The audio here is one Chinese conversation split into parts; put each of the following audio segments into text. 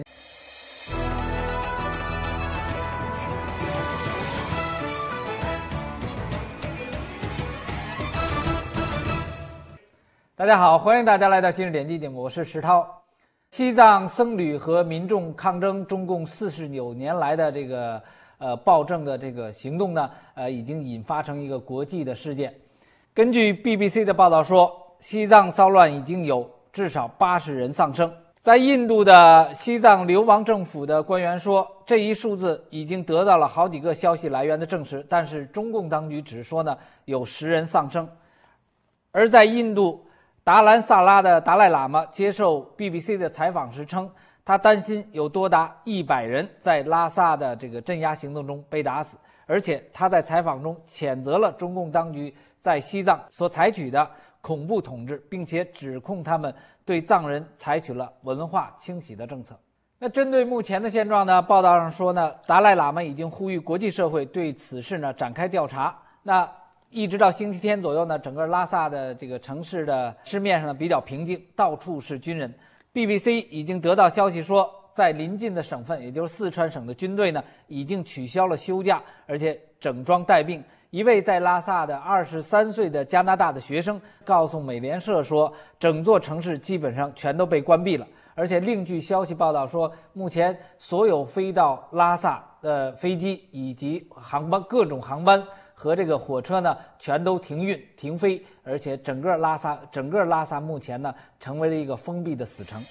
大家好，欢迎大家来到今日点击节目，我是石涛。西藏僧侣和民众抗争中共49年来的这个暴政的这个行动呢，已经引发成一个国际的事件。根据 BBC 的报道说，西藏骚乱已经有至少80人丧生。在印度的西藏流亡政府的官员说，这一数字已经得到了好几个消息来源的证实，但是中共当局只说呢有10人丧生。而在印度达兰萨拉的达赖喇嘛接受 BBC 的采访时称，他担心有多达100人在拉萨的这个镇压行动中被打死，而且他在采访中谴责了中共当局在西藏所采取的恐怖统治，并且指控他们对藏人采取了文化清洗的政策。那针对目前的现状呢，报道上说呢，达赖喇嘛已经呼吁国际社会对此事呢展开调查。那一直到星期天左右呢，整个拉萨的这个城市的市面上呢比较平静，到处是军人。BBC 已经得到消息说，在邻近的省份，也就是四川省的军队呢，已经取消了休假，而且整装待命。一位在拉萨的23岁的加拿大的学生告诉美联社说，整座城市基本上全都被关闭了。而且另据消息报道说，目前所有飞到拉萨的飞机以及航班，各种航班和这个火车呢，全都停运停飞，而且整个拉萨目前呢，成为了一个封闭的死城。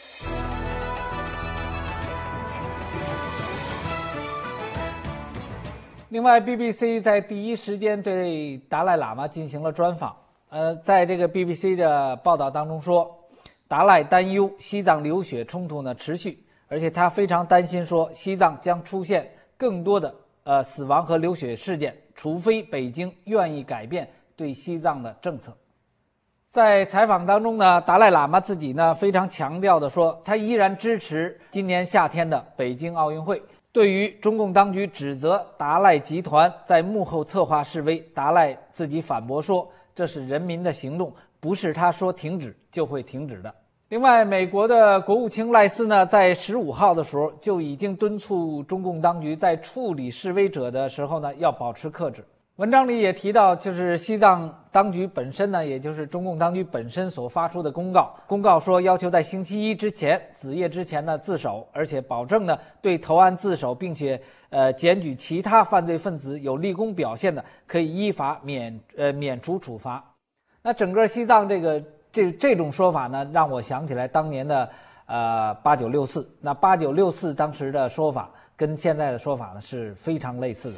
另外 ，BBC 在第一时间对达赖喇嘛进行了专访。在这个 BBC 的报道当中说，达赖担忧西藏流血冲突呢持续，而且他非常担心说，西藏将出现更多的死亡和流血事件，除非北京愿意改变对西藏的政策。在采访当中呢，达赖喇嘛自己呢非常强调的说，他依然支持今年夏天的北京奥运会。对于中共当局指责达赖集团在幕后策划示威，达赖自己反驳说，这是人民的行动，不是他说停止就会停止的。另外，美国的国务卿赖斯呢，在15号的时候就已经敦促中共当局在处理示威者的时候呢，要保持克制。文章里也提到，就是西藏当局本身呢，也就是中共当局本身所发出的公告说，要求在星期一之前子夜之前呢自首，而且保证呢对投案自首并且检举其他犯罪分子有立功表现的，可以依法免除处罚。那整个西藏这种说法呢，让我想起来当年的8964。那8964当时的说法跟现在的说法呢是非常类似的。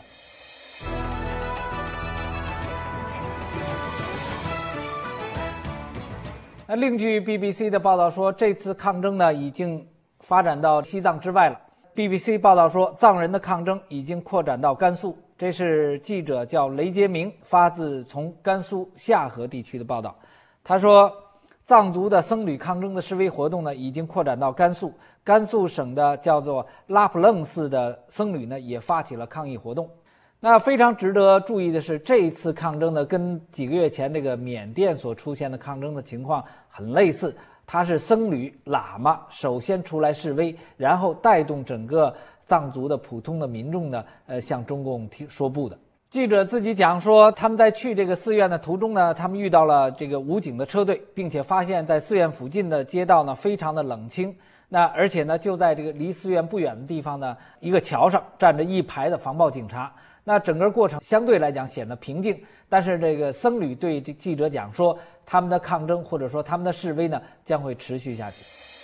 那另据 BBC 的报道说，这次抗争呢已经发展到西藏之外了。BBC 报道说，藏人的抗争已经扩展到甘肃。这是记者叫雷杰明发自从甘肃夏河地区的报道。他说，藏族的僧侣抗争的示威活动呢已经扩展到甘肃。甘肃省的叫做拉卜楞寺的僧侣呢也发起了抗议活动。那非常值得注意的是，这一次抗争呢，跟几个月前这个缅甸所出现的抗争的情况很类似。它是僧侣喇嘛首先出来示威，然后带动整个藏族的普通的民众呢，向中共说不的。记者自己讲说，他们在去这个寺院的途中呢，他们遇到了这个武警的车队，并且发现在寺院附近的街道呢非常的冷清。那而且呢，就在这个离寺院不远的地方呢，一个桥上站着一排的防暴警察。那整个过程相对来讲显得平静，但是这个僧侣对这记者讲说，他们的抗争或者说他们的示威呢将会持续下去。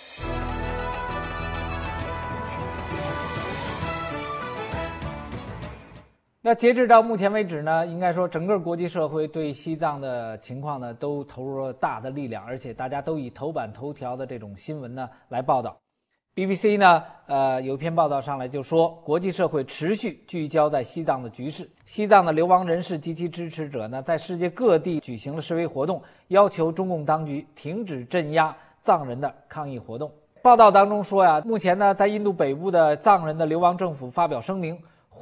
那截止到目前为止呢，应该说整个国际社会对西藏的情况呢都投入了大的力量，而且大家都以头版头条的这种新闻呢来报道。BBC 呢，有一篇报道上来就说，国际社会持续聚焦在西藏的局势。西藏的流亡人士及其支持者呢，在世界各地举行了示威活动，要求中共当局停止镇压藏人的抗议活动。报道当中说呀，目前呢，在印度北部的藏人的流亡政府发表声明，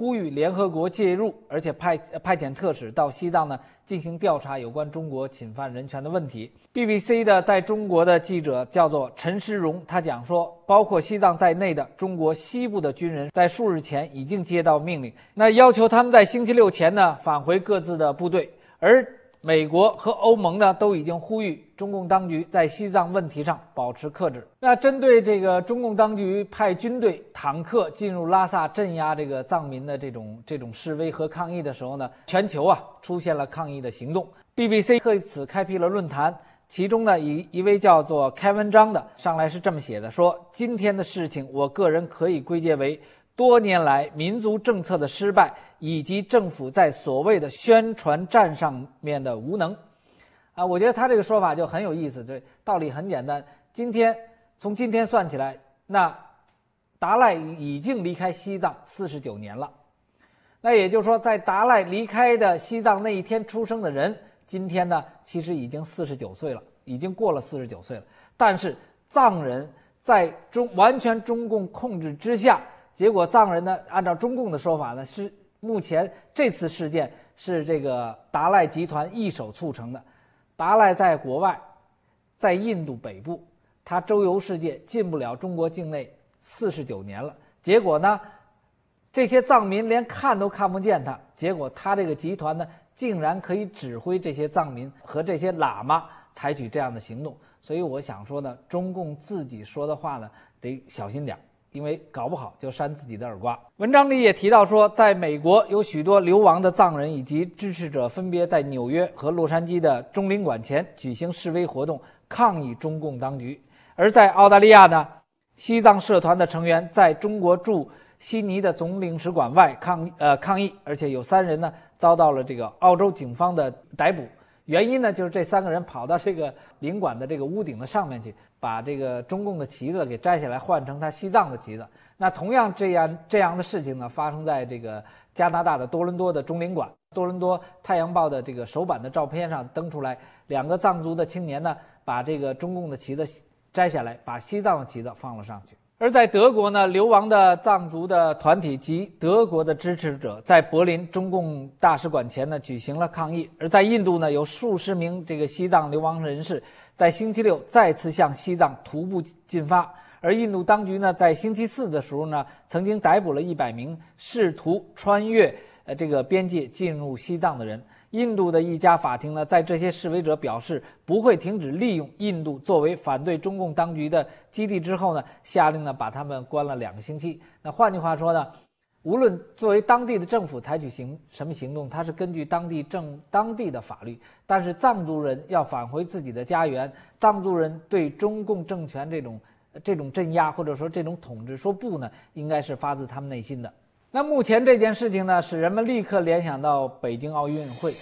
呼吁联合国介入，而且派遣特使到西藏呢进行调查有关中国侵犯人权的问题。BBC 的在中国的记者叫做陈诗荣，他讲说，包括西藏在内的中国西部的军人在数日前已经接到命令，那要求他们在星期六前呢返回各自的部队，而美国和欧盟呢都已经呼吁中共当局在西藏问题上保持克制。那针对这个中共当局派军队坦克进入拉萨镇压这个藏民的这种示威和抗议的时候呢，全球出现了抗议的行动。BBC 特此开辟了论坛，其中呢一位叫做开文章的上来是这么写的，说今天的事情我个人可以归结为多年来民族政策的失败，以及政府在所谓的宣传战上面的无能。我觉得他这个说法就很有意思，对，道理很简单。从今天算起来，那达赖已经离开西藏49年了。那也就是说，在达赖离开的西藏那一天出生的人，今天呢其实已经49岁了，已经过了49岁了。但是藏人在完全中共控制之下，结果藏人呢按照中共的说法呢，是目前这次事件是这个达赖集团一手促成的。达赖在国外，在印度北部，他周游世界，进不了中国境内49年了。结果呢，这些藏民连看都看不见他，结果他这个集团呢，竟然可以指挥这些藏民和这些喇嘛采取这样的行动。所以我想说呢，中共自己说的话呢，得小心点，因为搞不好就扇自己的耳刮。文章里也提到说，在美国有许多流亡的藏人以及支持者分别在纽约和洛杉矶的中领馆前举行示威活动，抗议中共当局。而在澳大利亚呢，西藏社团的成员在中国驻悉尼的总领事馆外抗议，而且有3人呢遭到了这个澳洲警方的逮捕。原因呢，就是这3个人跑到这个领馆的这个屋顶的上面去，把这个中共的旗子给摘下来，换成他西藏的旗子。那同样这样的事情呢，发生在这个加拿大的多伦多的中领馆。多伦多太阳报的这个首版的照片上登出来，2个藏族的青年呢，把这个中共的旗子摘下来，把西藏的旗子放了上去。而在德国呢，流亡的藏族的团体及德国的支持者在柏林中共大使馆前呢举行了抗议。而在印度呢，有数十名这个西藏流亡人士在星期六再次向西藏徒步进发。而印度当局呢，在星期四的时候呢，曾经逮捕了100名试图穿越这个边界进入西藏的人。印度的一家法庭呢，在这些示威者表示不会停止利用印度作为反对中共当局的基地之后呢，下令呢把他们关了2个星期。那换句话说呢，无论作为当地的政府采取什么行动，它是根据当地的法律，但是藏族人要返回自己的家园，藏族人对中共政权这种镇压或者说这种统治说不呢，应该是发自他们内心的。那目前这件事情呢，使人们立刻联想到北京奥运会。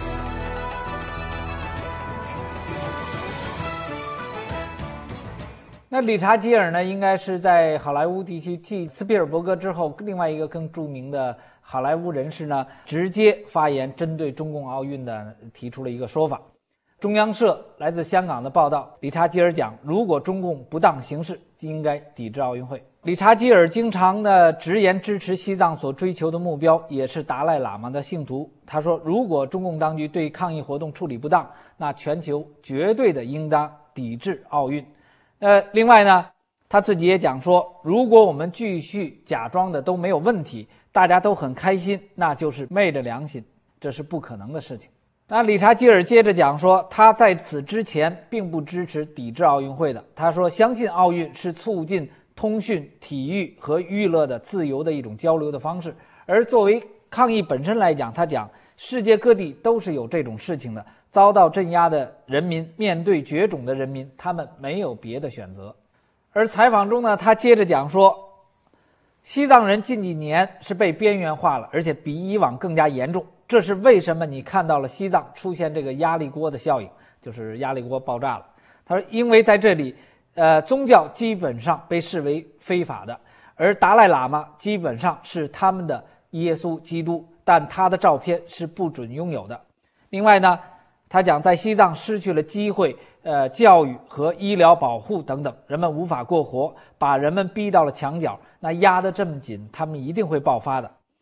那理查基尔呢，应该是在好莱坞地区继斯皮尔伯格之后另外一个更著名的好莱坞人士呢，直接发言针对中共奥运的提出了一个说法。中央社来自香港的报道，理查基尔讲，如果中共不当行事，就应该抵制奥运会。理查基尔经常的直言支持西藏所追求的目标，也是达赖喇嘛的信徒。他说，如果中共当局对抗议活动处理不当，那全球绝对的应当抵制奥运。另外呢，他自己也讲说，如果我们继续假装的都没有问题，大家都很开心，那就是昧着良心，这是不可能的事情。那理查基尔接着讲说，他在此之前并不支持抵制奥运会的。他说，相信奥运是促进通讯、体育和娱乐的自由的一种交流的方式。而作为抗议本身来讲，他讲世界各地都是有这种事情的，遭到镇压的人民，面对绝种的人民，他们没有别的选择。而采访中呢，他接着讲说，西藏人近几年是被边缘化了，而且比以往更加严重。这是为什么你看到了西藏出现这个压力锅的效应，就是压力锅爆炸了。他说，因为在这里宗教基本上被视为非法的，而达赖喇嘛基本上是他们的耶稣基督，但他的照片是不准拥有的。另外呢，他讲在西藏失去了机会，教育和医疗保护等等，人们无法过活，把人们逼到了墙角，那压得这么紧，他们一定会爆发的。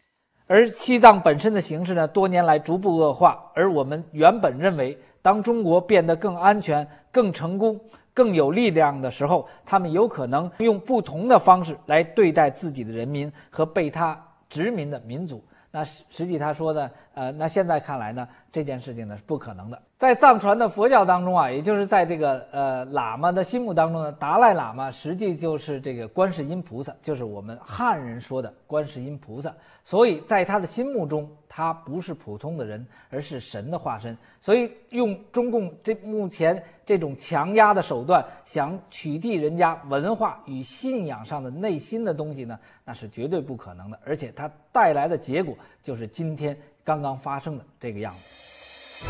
而西藏本身的形势呢，多年来逐步恶化，而我们原本认为，当中国变得更安全、更成功、更有力量的时候，他们有可能用不同的方式来对待自己的人民和被他殖民的民族。那实际他说的，那现在看来呢，这件事情呢是不可能的。在藏传的佛教当中啊，也就是在这个喇嘛的心目当中呢，达赖喇嘛实际就是这个观世音菩萨，就是我们汉人说的观世音菩萨。所以在他的心目中，他不是普通的人，而是神的化身。所以用中共目前这种强压的手段，想取缔人家文化与信仰上的内心的东西呢，那是绝对不可能的。而且它带来的结果就是今天刚刚发生的这个样子。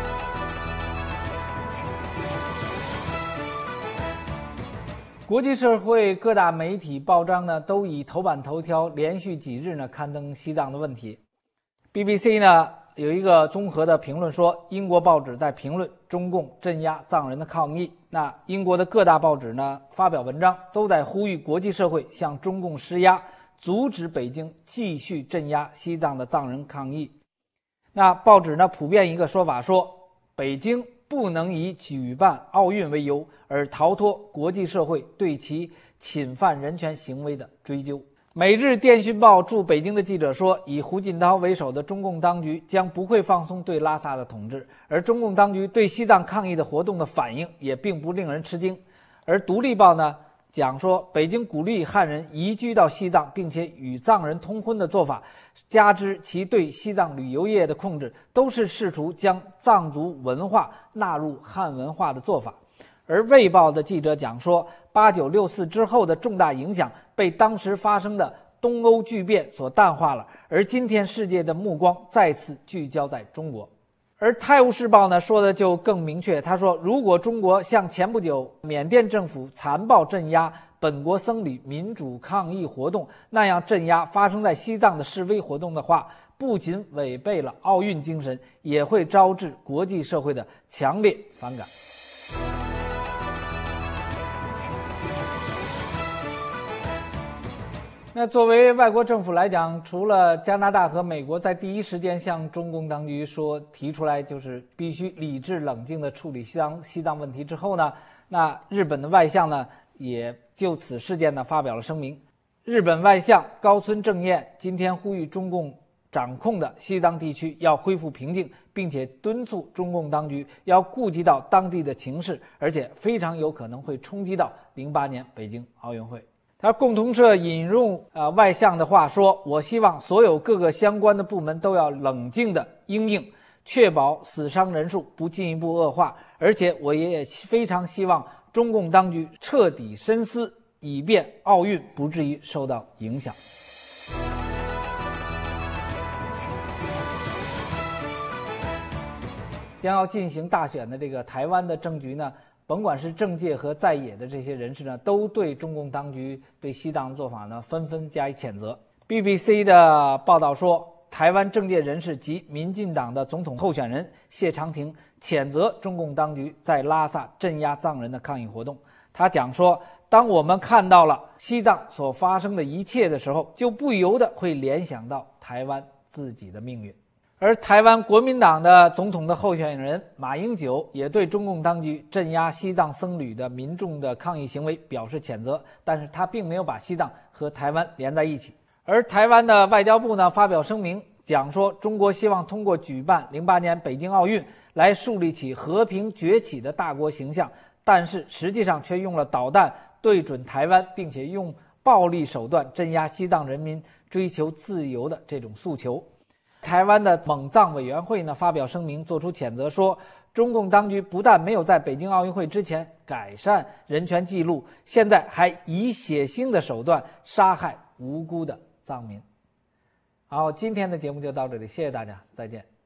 国际社会各大媒体报章呢，都以头版头条连续几日呢刊登西藏的问题。BBC 呢有一个综合的评论说，英国报纸在评论中共镇压藏人的抗议。那英国的各大报纸呢发表文章，都在呼吁国际社会向中共施压，阻止北京继续镇压西藏的藏人抗议。那报纸呢普遍一个说法说，北京不能以举办奥运为由而逃脱国际社会对其侵犯人权行为的追究。每日电讯报驻北京的记者说，以胡锦涛为首的中共当局将不会放松对拉萨的统治，而中共当局对西藏抗议的活动的反应也并不令人吃惊。而独立报呢讲说，北京鼓励汉人移居到西藏，并且与藏人通婚的做法，加之其对西藏旅游业的控制，都是试图将藏族文化纳入汉文化的做法。而卫报的记者讲说，8964之后的重大影响被当时发生的东欧巨变所淡化了，而今天世界的目光再次聚焦在中国。而《泰晤士报》呢说的就更明确，他说，如果中国像前不久缅甸政府残暴镇压本国僧侣民主抗议活动那样镇压发生在西藏的示威活动的话，不仅违背了奥运精神，也会招致国际社会的强烈反感。那作为外国政府来讲，除了加拿大和美国在第一时间向中共当局提出来就是必须理智冷静地处理西藏问题之后呢，那日本的外相呢也就此事件呢发表了声明。日本外相高村正彦今天呼吁中共掌控的西藏地区要恢复平静，并且敦促中共当局要顾及到当地的情势，而且非常有可能会冲击到08年北京奥运会。他共同社引用外相的话说，我希望所有各个相关的部门都要冷静地因应，确保死伤人数不进一步恶化，而且我也非常希望中共当局彻底深思，以便奥运不至于受到影响。将要进行大选的这个台湾的政局呢，甭管是政界和在野的这些人士呢，都对中共当局对西藏的做法呢纷纷加以谴责。BBC 的报道说，台湾政界人士及民进党的总统候选人谢长廷谴责中共当局在拉萨镇压藏人的抗议活动。他讲说，当我们看到了西藏所发生的一切的时候，就不由得会联想到台湾自己的命运。而台湾国民党的总统的候选人马英九也对中共当局镇压西藏僧侣的民众的抗议行为表示谴责，但是他并没有把西藏和台湾连在一起。而台湾的外交部呢发表声明讲说，中国希望通过举办08年北京奥运来树立起和平崛起的大国形象，但是实际上却用了导弹对准台湾，并且用暴力手段镇压西藏人民追求自由的这种诉求。台湾的蒙藏委员会呢发表声明作出谴责说，中共当局不但没有在北京奥运会之前改善人权记录，现在还以血腥的手段杀害无辜的藏民。好，今天的节目就到这里，谢谢大家，再见。